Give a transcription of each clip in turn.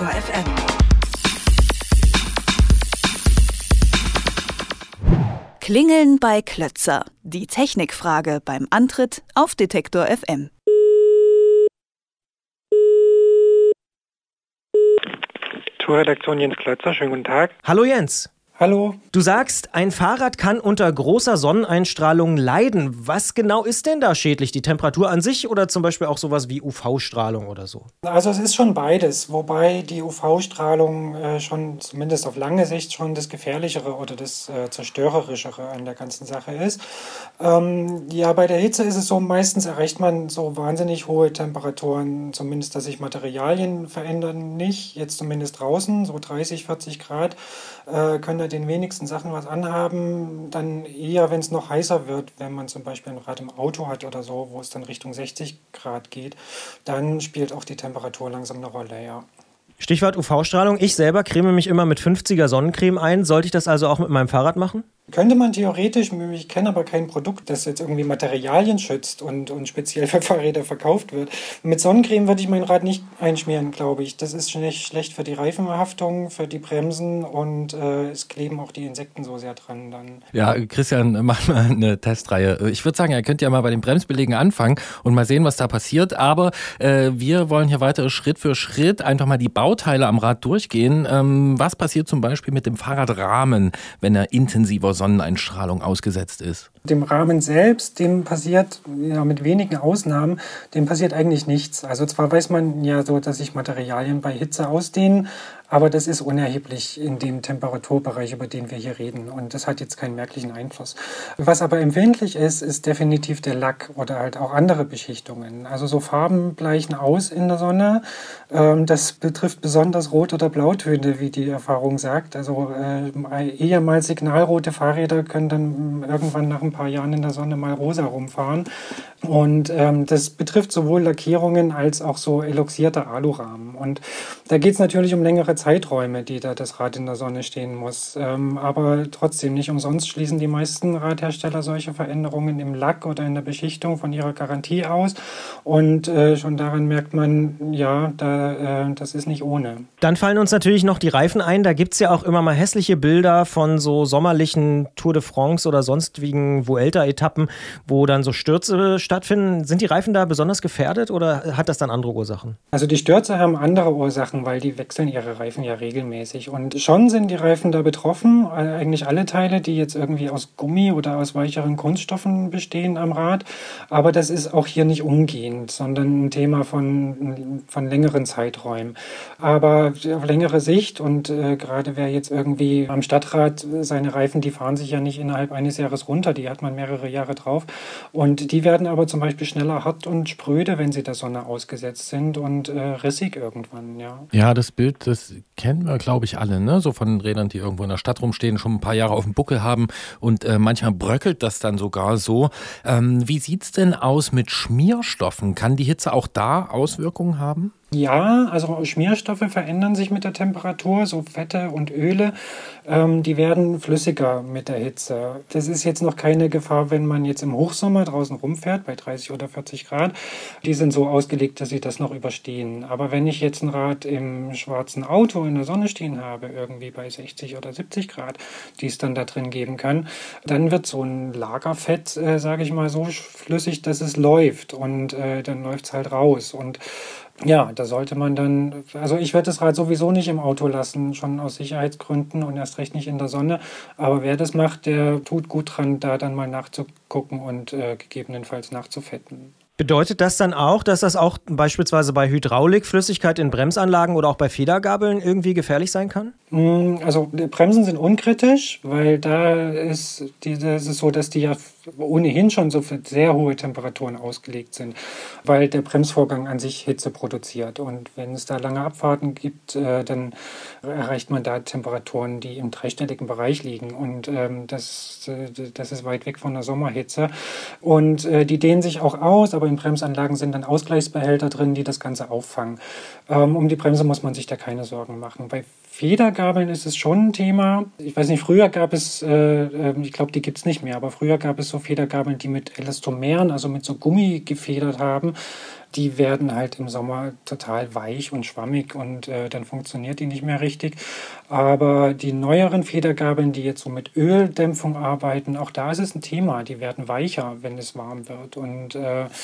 Detektor FM. Klingeln bei Klötzer. Die Technikfrage beim Antritt auf Detektor FM. Tourredaktion Jens Klötzer, schönen guten Tag. Hallo Jens. Hallo. Du sagst, ein Fahrrad kann unter großer Sonneneinstrahlung leiden. Was genau ist denn da schädlich? Die Temperatur an sich oder zum Beispiel auch sowas wie UV-Strahlung oder so? Also es ist schon beides, wobei die UV-Strahlung schon zumindest auf lange Sicht schon das Gefährlichere oder das Zerstörerischere an der ganzen Sache ist. Bei der Hitze ist es so, meistens erreicht man so wahnsinnig hohe Temperaturen, zumindest dass sich Materialien verändern nicht, jetzt zumindest draußen, so 30, 40 Grad, können da den wenigsten Sachen was anhaben, dann eher, wenn es noch heißer wird, wenn man zum Beispiel ein Rad im Auto hat oder so, wo es dann Richtung 60 Grad geht, dann spielt auch die Temperatur langsam eine Rolle, ja. Stichwort UV-Strahlung. Ich selber creme mich immer mit 50er Sonnencreme ein. Sollte ich das also auch mit meinem Fahrrad machen? Könnte man theoretisch, ich kenne aber kein Produkt, das jetzt irgendwie Materialien schützt und speziell für Fahrräder verkauft wird. Mit Sonnencreme würde ich mein Rad nicht einschmieren, glaube ich. Das ist schlecht für die Reifenhaftung, für die Bremsen und es kleben auch die Insekten so sehr dran dann. Ja, Christian, mach mal eine Testreihe. Ich würde sagen, ihr könnt ja mal bei den Bremsbelägen anfangen und mal sehen, was da passiert. Aber wir wollen hier weiter Schritt für Schritt einfach mal die Bauteile am Rad durchgehen. Was passiert zum Beispiel mit dem Fahrradrahmen, wenn er intensiver Sonneneinstrahlung ausgesetzt ist? Dem Rahmen selbst, dem passiert, ja, mit wenigen Ausnahmen, dem passiert eigentlich nichts. Also zwar weiß man ja so, dass sich Materialien bei Hitze ausdehnen, aber das ist unerheblich in dem Temperaturbereich, über den wir hier reden. Und das hat jetzt keinen merklichen Einfluss. Was aber empfindlich ist, ist definitiv der Lack oder halt auch andere Beschichtungen. Also so Farben bleichen aus in der Sonne. Das betrifft besonders Rot- oder Blautöne, wie die Erfahrung sagt. Also ehemals signalrote Fahrräder können dann irgendwann nach ein paar Jahren in der Sonne mal rosa rumfahren. Und das betrifft sowohl Lackierungen als auch so eloxierte Alurahmen. Und da geht es natürlich um längere Zeiträume, die da das Rad in der Sonne stehen muss. Aber trotzdem, nicht umsonst schließen die meisten Radhersteller solche Veränderungen im Lack oder in der Beschichtung von ihrer Garantie aus. Und schon daran merkt man, ja, das ist nicht ohne. Dann fallen uns natürlich noch die Reifen ein. Da gibt es ja auch immer mal hässliche Bilder von so sommerlichen Tour de France oder sonstigen Vuelta-Etappen, wo dann so Stürze stattfinden. Sind die Reifen da besonders gefährdet oder hat das dann andere Ursachen? Also die Stürze haben andere Ursachen, weil die wechseln ihre Reifen ja regelmäßig. Und schon sind die Reifen da betroffen. Eigentlich alle Teile, die jetzt irgendwie aus Gummi oder aus weicheren Kunststoffen bestehen am Rad. Aber das ist auch hier nicht umgehend, sondern ein Thema von längeren Zeiträumen. Aber auf längere Sicht und gerade wer jetzt irgendwie am Stadtrad seine Reifen, die fahren sich ja nicht innerhalb eines Jahres runter. Die hat man mehrere Jahre drauf. Und die werden aber zum Beispiel schneller hart und spröde, wenn sie der Sonne ausgesetzt sind und rissig irgendwann, ja. Ja, das Bild, das kennen wir, glaube ich, alle, ne? So von Rädern, die irgendwo in der Stadt rumstehen, schon ein paar Jahre auf dem Buckel haben und manchmal bröckelt das dann sogar so. Wie sieht's denn aus mit Schmierstoffen? Kann die Hitze auch da Auswirkungen haben? Ja, also Schmierstoffe verändern sich mit der Temperatur, so Fette und Öle, die werden flüssiger mit der Hitze. Das ist jetzt noch keine Gefahr, wenn man jetzt im Hochsommer draußen rumfährt, bei 30 oder 40 Grad. Die sind so ausgelegt, dass sie das noch überstehen. Aber wenn ich jetzt ein Rad im schwarzen Auto in der Sonne stehen habe, irgendwie bei 60 oder 70 Grad, die es dann da drin geben kann, dann wird so ein Lagerfett, sage ich mal, so flüssig, dass es läuft und dann läuft es halt raus. Und ja, da sollte man dann, also ich werde das Rad sowieso nicht im Auto lassen, schon aus Sicherheitsgründen und erst recht nicht in der Sonne. Aber wer das macht, der tut gut dran, da dann mal nachzugucken und gegebenenfalls nachzufetten. Bedeutet das dann auch, dass das auch beispielsweise bei Hydraulikflüssigkeit in Bremsanlagen oder auch bei Federgabeln irgendwie gefährlich sein kann? Also die Bremsen sind unkritisch, weil da ist das ist so, dass die ja ohnehin schon so für sehr hohe Temperaturen ausgelegt sind, weil der Bremsvorgang an sich Hitze produziert. Und wenn es da lange Abfahrten gibt, dann erreicht man da Temperaturen, die im dreistelligen Bereich liegen. Und das ist weit weg von der Sommerhitze. Und die dehnen sich auch aus, aber in Bremsanlagen sind dann Ausgleichsbehälter drin, die das Ganze auffangen. Um die Bremse muss man sich da keine Sorgen machen. Bei Federgabeln ist es schon ein Thema. Ich weiß nicht, früher gab es, ich glaube, die gibt es nicht mehr, aber früher gab es so Federgabeln, die mit Elastomeren, also mit so Gummi gefedert haben. die werden halt im Sommer total weich und schwammig und dann funktioniert die nicht mehr richtig. Aber die neueren Federgabeln, die jetzt so mit Öldämpfung arbeiten, auch da ist es ein Thema. Die werden weicher, wenn es warm wird und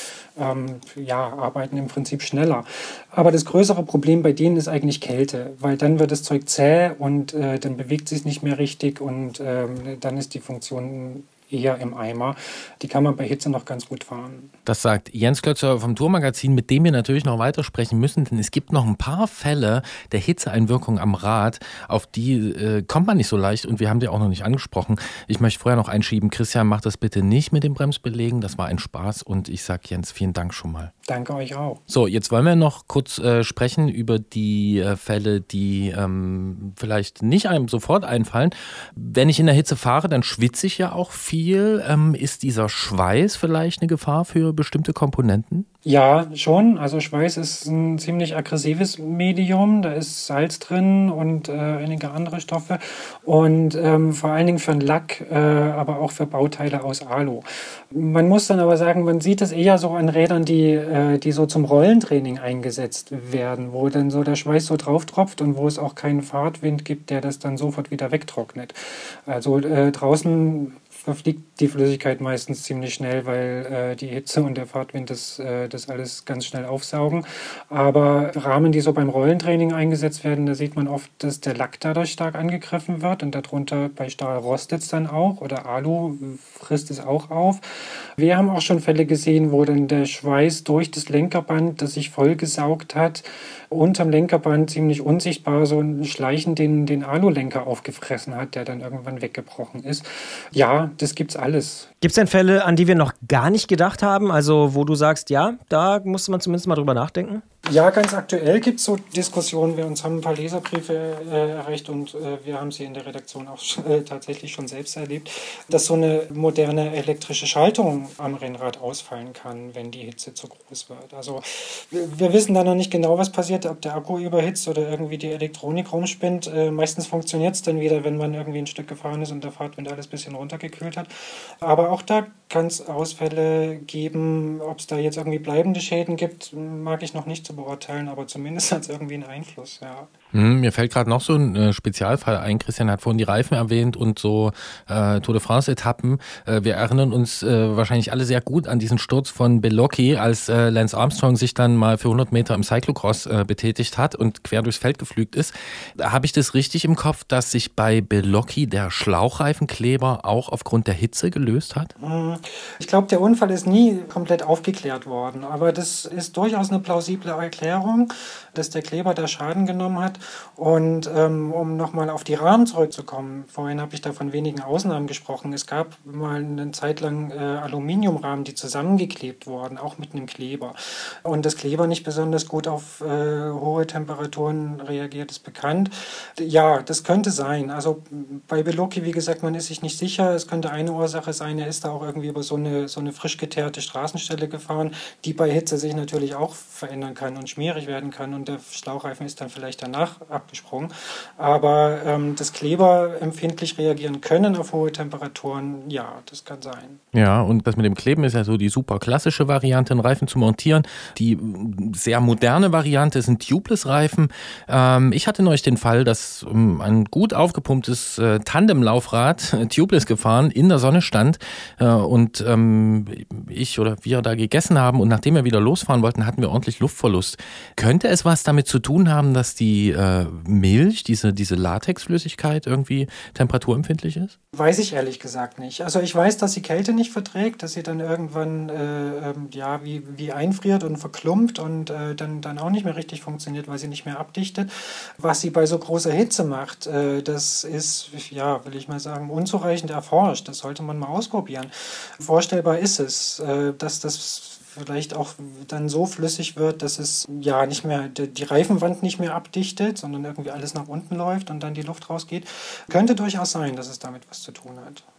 arbeiten im Prinzip schneller. Aber das größere Problem bei denen ist eigentlich Kälte, weil dann wird das Zeug zäh und dann bewegt sich nicht mehr richtig und dann ist die Funktion eher im Eimer. Die kann man bei Hitze noch ganz gut fahren. Das sagt Jens Klötzer vom Tourmagazin, mit dem wir natürlich noch weitersprechen müssen, denn es gibt noch ein paar Fälle der Hitzeeinwirkung am Rad, auf die kommt man nicht so leicht und wir haben die auch noch nicht angesprochen. Ich möchte vorher noch einschieben, Christian, mach das bitte nicht mit dem Bremsbelägen, das war ein Spaß und ich sage Jens, vielen Dank schon mal. Danke euch auch. So, jetzt wollen wir noch kurz sprechen über die Fälle, die vielleicht nicht einem sofort einfallen. Wenn ich in der Hitze fahre, dann schwitze ich ja auch viel. Ist dieser Schweiß vielleicht eine Gefahr für bestimmte Komponenten? Ja, schon. Also Schweiß ist ein ziemlich aggressives Medium. Da ist Salz drin und einige andere Stoffe. Und vor allen Dingen für einen Lack, aber auch für Bauteile aus Alu. Man muss dann aber sagen, man sieht es eher so an Rädern, die so zum Rollentraining eingesetzt werden, wo dann so der Schweiß so drauf tropft und wo es auch keinen Fahrtwind gibt, der das dann sofort wieder wegtrocknet. Also draußen verfliegt die Flüssigkeit meistens ziemlich schnell, weil die Hitze und der Fahrtwind das alles ganz schnell aufsaugen. Aber Rahmen, die so beim Rollentraining eingesetzt werden, da sieht man oft, dass der Lack dadurch stark angegriffen wird und darunter bei Stahl rostet es dann auch oder Alu frisst es auch auf. Wir haben auch schon Fälle gesehen, wo dann der Schweiß durch das Lenkerband, das sich vollgesaugt hat, unterm Lenkerband ziemlich unsichtbar so ein Schleichen den Alulenker aufgefressen hat, der dann irgendwann weggebrochen ist. Ja, das gibt's alles. Gibt es denn Fälle, an die wir noch gar nicht gedacht haben? Also wo du sagst, ja, da musste man zumindest mal drüber nachdenken? Ja, ganz aktuell gibt es so Diskussionen. Wir uns haben ein paar Leserbriefe erreicht und wir haben sie in der Redaktion auch tatsächlich schon selbst erlebt, dass so eine moderne elektrische Schaltung am Rennrad ausfallen kann, wenn die Hitze zu groß wird. Also wir wissen da noch nicht genau, was passiert, ob der Akku überhitzt oder irgendwie die Elektronik rumspinnt. Meistens funktioniert es dann wieder, wenn man irgendwie ein Stück gefahren ist und der Fahrtwind alles ein bisschen runtergekühlt hat. Aber auch da kann es Ausfälle geben. Ob es da jetzt irgendwie bleibende Schäden gibt, mag ich noch nicht zu beurteilen, aber zumindest hat es irgendwie einen Einfluss, ja. Mir fällt gerade noch so ein Spezialfall ein. Christian hat vorhin die Reifen erwähnt und so Tour de France-Etappen. Wir erinnern uns wahrscheinlich alle sehr gut an diesen Sturz von Bellocchi, als Lance Armstrong sich dann mal für 100 Meter im Cyclocross betätigt hat und quer durchs Feld geflügt ist. Habe ich das richtig im Kopf, dass sich bei Bellocchi der Schlauchreifenkleber auch aufgrund der Hitze gelöst hat? Ich glaube, der Unfall ist nie komplett aufgeklärt worden, aber das ist durchaus eine plausible Erklärung, dass der Kleber da Schaden genommen hat. Und um nochmal auf die Rahmen zurückzukommen, vorhin habe ich da von wenigen Ausnahmen gesprochen. Es gab mal eine Zeit lang Aluminiumrahmen, die zusammengeklebt wurden, auch mit einem Kleber. Und das Kleber nicht besonders gut auf hohe Temperaturen reagiert, ist bekannt. Ja, das könnte sein. Also bei Bellocchi, wie gesagt, man ist sich nicht sicher. Es könnte eine Ursache sein, er ist da auch irgendwie über so eine frisch geteerte Straßenstelle gefahren, die bei Hitze sich natürlich auch verändern kann und schmierig werden kann. Und der Schlauchreifen ist dann vielleicht danach abgesprungen. Aber dass Kleber empfindlich reagieren können auf hohe Temperaturen, ja, das kann sein. Ja, und das mit dem Kleben ist ja so die super klassische Variante, einen Reifen zu montieren. Die sehr moderne Variante sind Tubeless-Reifen. Ich hatte neulich den Fall, dass ein gut aufgepumptes Tandemlaufrad Tubeless gefahren in der Sonne stand und ich oder wir da gegessen haben und nachdem wir wieder losfahren wollten, hatten wir ordentlich Luftverlust. Könnte es was damit zu tun haben, dass die Milch, diese Latexflüssigkeit irgendwie temperaturempfindlich ist? Weiß ich ehrlich gesagt nicht. Also ich weiß, dass sie Kälte nicht verträgt, dass sie dann irgendwann wie einfriert und verklumpt und dann auch nicht mehr richtig funktioniert, weil sie nicht mehr abdichtet. Was sie bei so großer Hitze macht, das ist, ja, will ich mal sagen, unzureichend erforscht. Das sollte man mal ausprobieren. Vorstellbar ist es, dass das vielleicht auch dann so flüssig wird, dass es ja nicht mehr, die Reifenwand nicht mehr abdichtet, sondern irgendwie alles nach unten läuft und dann die Luft rausgeht. Könnte durchaus sein, dass es damit was zu tun hat.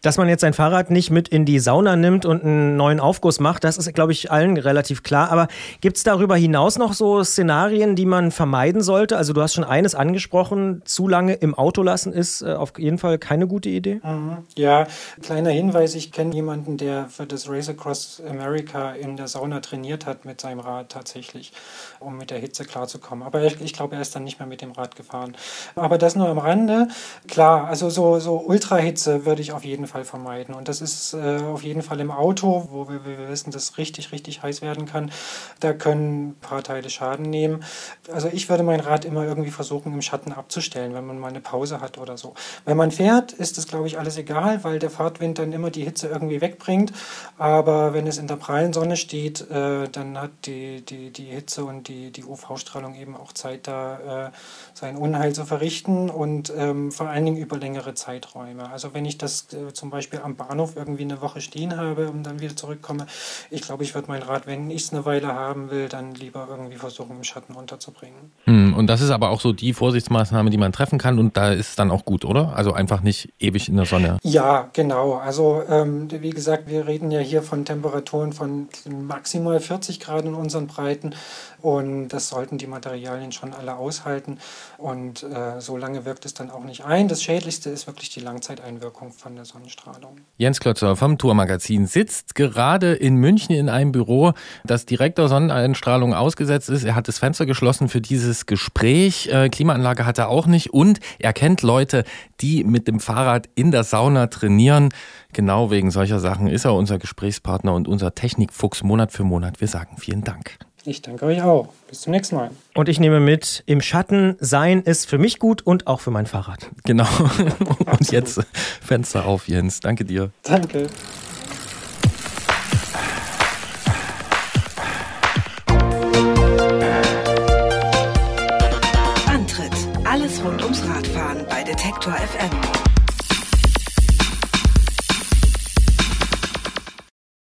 Dass man jetzt sein Fahrrad nicht mit in die Sauna nimmt und einen neuen Aufguss macht, das ist, glaube ich, allen relativ klar. Aber gibt es darüber hinaus noch so Szenarien, die man vermeiden sollte? Also du hast schon eines angesprochen, zu lange im Auto lassen ist auf jeden Fall keine gute Idee. Ja, kleiner Hinweis, ich kenne jemanden, der für das Race Across America in der Sauna trainiert hat mit seinem Rad tatsächlich, um mit der Hitze klarzukommen. Aber ich glaube, er ist dann nicht mehr mit dem Rad gefahren. Aber das nur am Rande. Klar, also so Ultrahitze würde ich auf jeden Fall vermeiden. Und das ist auf jeden Fall im Auto, wo wir wissen, dass richtig, richtig heiß werden kann. Da können ein paar Teile Schaden nehmen. Also ich würde mein Rad immer irgendwie versuchen, im Schatten abzustellen, wenn man mal eine Pause hat oder so. Wenn man fährt, ist das, glaube ich, alles egal, weil der Fahrtwind dann immer die Hitze irgendwie wegbringt. Aber wenn es in der prallen Sonne steht, dann hat die Hitze und die UV-Strahlung eben auch Zeit, da sein Unheil zu verrichten und vor allen Dingen über längere Zeiträume. Also wenn ich das zum Beispiel am Bahnhof irgendwie eine Woche stehen habe und dann wieder zurückkomme, ich glaube, ich würde mein Rad, wenn ich es eine Weile haben will, dann lieber irgendwie versuchen, im Schatten unterzubringen. Und das ist aber auch so die Vorsichtsmaßnahme, die man treffen kann und da ist es dann auch gut, oder? Also einfach nicht ewig in der Sonne. Ja, genau. Also wie gesagt, wir reden ja hier von Temperaturen von maximal 40 Grad in unseren Breiten und das sollten die Materialien schon alle aushalten und so lange wirkt es dann auch nicht ein. Das Schädlichste ist wirklich die Langzeiteinwirkung von der Sonnenstrahlung. Jens Klötzer vom Tourmagazin sitzt gerade in München in einem Büro, das direkt der Sonneneinstrahlung ausgesetzt ist. Er hat das Fenster geschlossen für dieses Gespräch. Klimaanlage hat er auch nicht und er kennt Leute, die mit dem Fahrrad in der Sauna trainieren. Genau wegen solcher Sachen ist er unser Gesprächspartner und unser Technikfuchs Monat für Monat. Wir sagen vielen Dank. Ich danke euch auch. Bis zum nächsten Mal. Und ich nehme mit, im Schatten sein ist für mich gut und auch für mein Fahrrad. Genau. Und jetzt Fenster auf, Jens. Danke dir. Danke.